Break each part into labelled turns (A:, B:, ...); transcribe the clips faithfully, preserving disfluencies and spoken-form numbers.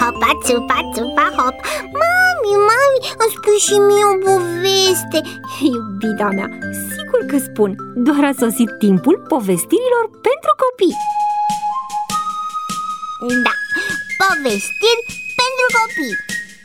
A: hopa, țupa, țupa, hop. Mami, mami, îmi spui și mie o poveste.
B: Iubita mea, sigur că spun. Doar a sosit timpul povestirilor pentru copii.
A: Da, povestiri pentru copii.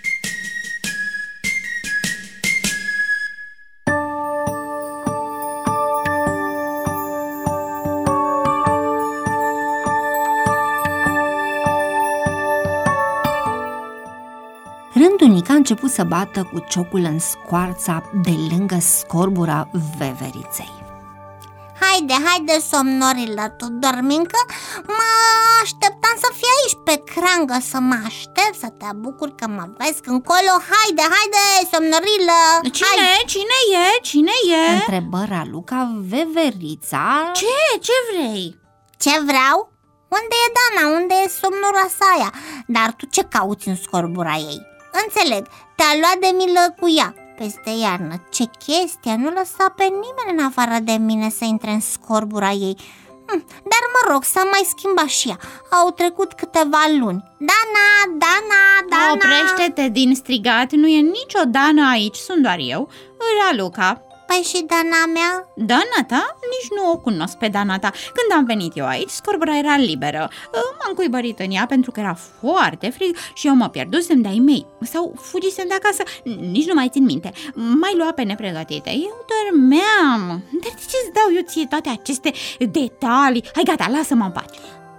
B: Rândunica a început să bată cu ciocul în scoarța de lângă scorbura veveriței.
A: Haide, haide, somnorilă, tu dormi încă? Mă așteptam să fii aici pe creangă, să mă aștept, să te bucur că mă vezi încolo. Haide, haide, somnorilă!
C: Cine? Hai. Cine e? Cine e?
B: Întrebă Raluca veverița.
C: Ce? Ce vrei?
A: Ce vreau? Unde e Dana? Unde e somnora sa aia? Dar tu ce cauți în scorbura ei? Înțeleg, te-a luat de milă cu ea peste iarnă. Ce chestie, nu lăsa pe nimeni în afară de mine să intre în scorbura ei. hm, Dar mă rog, s-a mai schimbat și ea. Au trecut câteva luni. Dana, Dana, Dana.
C: Oprește-te din strigat, nu e nicio Dana aici, sunt doar eu, Raluca.
A: Păi și Dana mea?
C: Dana ta? Nici nu o cunosc pe Dana ta. Când am venit eu aici, scorbura era liberă. M-am cuibărit în ea pentru că era foarte frig și eu mă pierdusem de-ai mei. Sau fugisem de acasă, nici nu mai țin minte. M-ai luat pe nepregătite. Eu dormeam. Dar de ce îți dau eu ție toate aceste detalii? Hai, gata, lasă-mă în pace.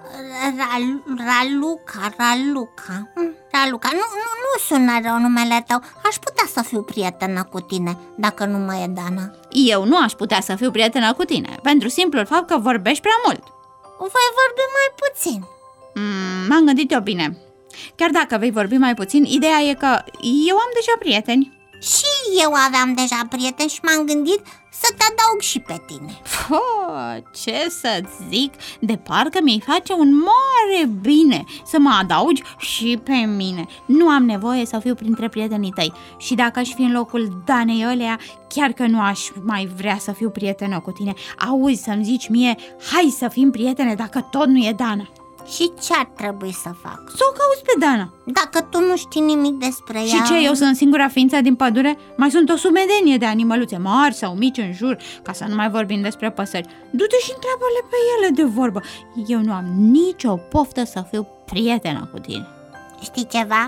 A: Raluca, Raluca Raluca, nu, nu, nu sună rău numele tău. Aș putea să fiu prietenă cu tine dacă nu mai e Dana.
C: Eu nu aș putea să fiu prietenă cu tine, pentru simplul fapt că vorbești prea mult.
A: Voi vorbi mai puțin.
C: mm, M-am gândit eu bine. Chiar dacă vei vorbi mai puțin, ideea e că eu am deja prieteni.
A: Și eu aveam deja prieteni și m-am gândit să te adaug și pe tine.
C: Oh, ce să-ți zic, de parcă mi-ai face un mare bine să mă adaugi și pe mine. Nu am nevoie să fiu printre prietenii tăi. Și dacă aș fi în locul Danei ălea, chiar că nu aș mai vrea să fiu prietenă cu tine. Auzi, să-mi zici mie, hai să fim prietene dacă tot nu e Dana.
A: Și ce ar trebui să fac?
C: Să o cauți pe Dana.
A: Dacă tu nu știi nimic despre ea...
C: Și ce, eu sunt singura ființă din pădure? Mai sunt o sumedenie de animăluțe mari sau mici în jur, ca să nu mai vorbim despre păsări. Du-te și întreabă-le pe ele de vorbă. Eu nu am nicio poftă să fiu prietenă cu tine.
A: Știi ceva?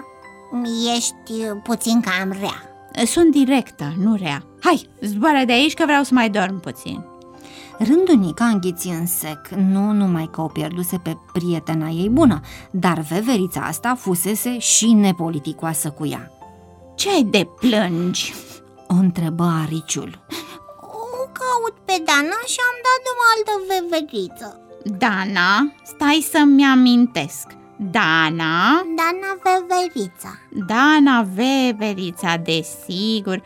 A: Ești puțin cam rea.
C: Sunt directă, nu rea. Hai, zboară de aici că vreau să mai dorm puțin.
B: Rândunica înghiți în sec, nu numai că o pierduse pe prietena ei bună, dar veverița asta fusese și nepoliticoasă cu ea.
C: Ce de plângi?
B: O întrebă ariciul.
A: O caut pe Dana și am dat de o altă veveriță.
C: Dana? Stai să-mi amintesc. Dana?
A: Dana veverița.
C: Dana veverița, desigur.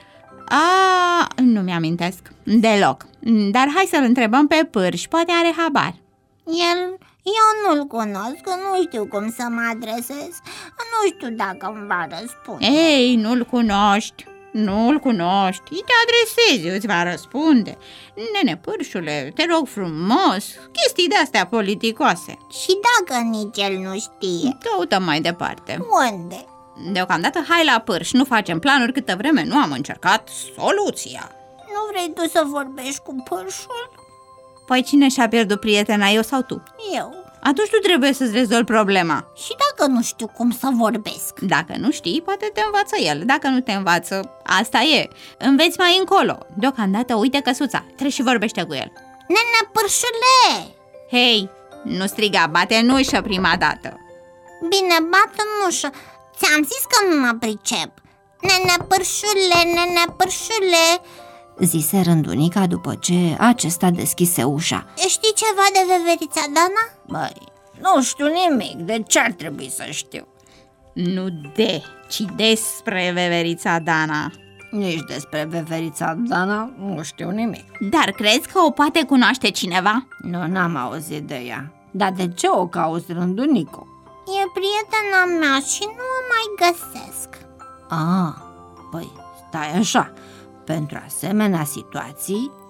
C: A, nu mi-amintesc deloc. Dar hai să-l întrebăm pe Pârș, poate are habar.
A: El, eu nu-l cunosc, nu știu cum să mă adresez. Nu știu dacă îmi va răspunde.
C: Ei, nu-l cunoști, nu-l cunoști. Îi te adresezi, îți va răspunde. Nene Pârșule, te rog frumos, chestii de-astea politicoase.
A: Și dacă nici el nu știe?
C: Căutăm mai departe.
A: Unde?
C: Deocamdată hai la Pârș, nu facem planuri câtă vreme nu am încercat soluția.
A: Nu vrei tu să vorbești cu Pârșul?
C: Păi cine și-a pierdut prietena, eu sau tu?
A: Eu.
C: Atunci tu trebuie să-ți rezolvi problema.
A: Și dacă nu știu cum să vorbesc?
C: Dacă nu știi, poate te învață el. Dacă nu te învață, asta e. Înveți mai încolo. Deocamdată uite căsuța, treci și vorbește cu el.
A: Nene Pârșule!
C: Hei, nu striga, bate în ușă prima dată.
A: Bine, bat în ușă. Ți-am zis că nu mă pricep. Nene Pârșule, nene Pârșule,
B: zise Rândunica după ce acesta deschise ușa.
A: Știi ceva de veverița Dana?
D: Băi, nu știu nimic, de ce ar trebui să știu?
C: Nu de, ci despre veverița Dana.
D: Nici despre veverița Dana nu știu nimic.
C: Dar crezi că o poate cunoaște cineva?
D: Nu, n-am auzit de ea. Dar de ce o cauți, Rândunico?
A: E prietena mea și nu o mai găsesc.
D: Ah, păi stai așa. Pentru asemenea situații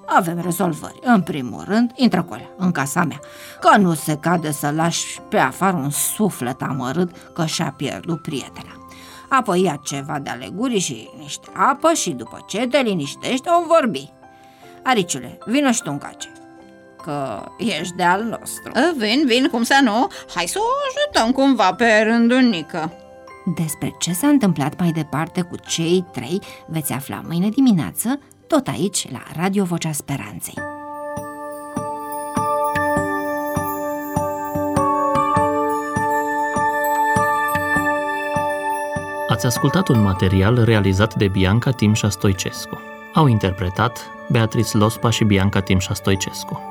D: Avem rezolvări. În primul rând, intră cu alea, în casa mea, că nu se cade să lași pe afară un suflet amărât că și-a pierdut prietena. Apoi ia ceva de ale gurii și niște apă și după ce te liniștești o vorbi. Ariciule, vină și tu încoace, că ești de al nostru.
C: Vin, vin, cum să nu? Hai să o ajutăm cumva pe rândunică.
B: Despre ce s-a întâmplat mai departe cu cei trei veți afla mâine dimineață, tot aici, la Radio Vocea Speranței.
E: Ați ascultat un material realizat de Bianca Timșa Stoicescu. Au interpretat Beatrice Lospa și Bianca Timșa Stoicescu.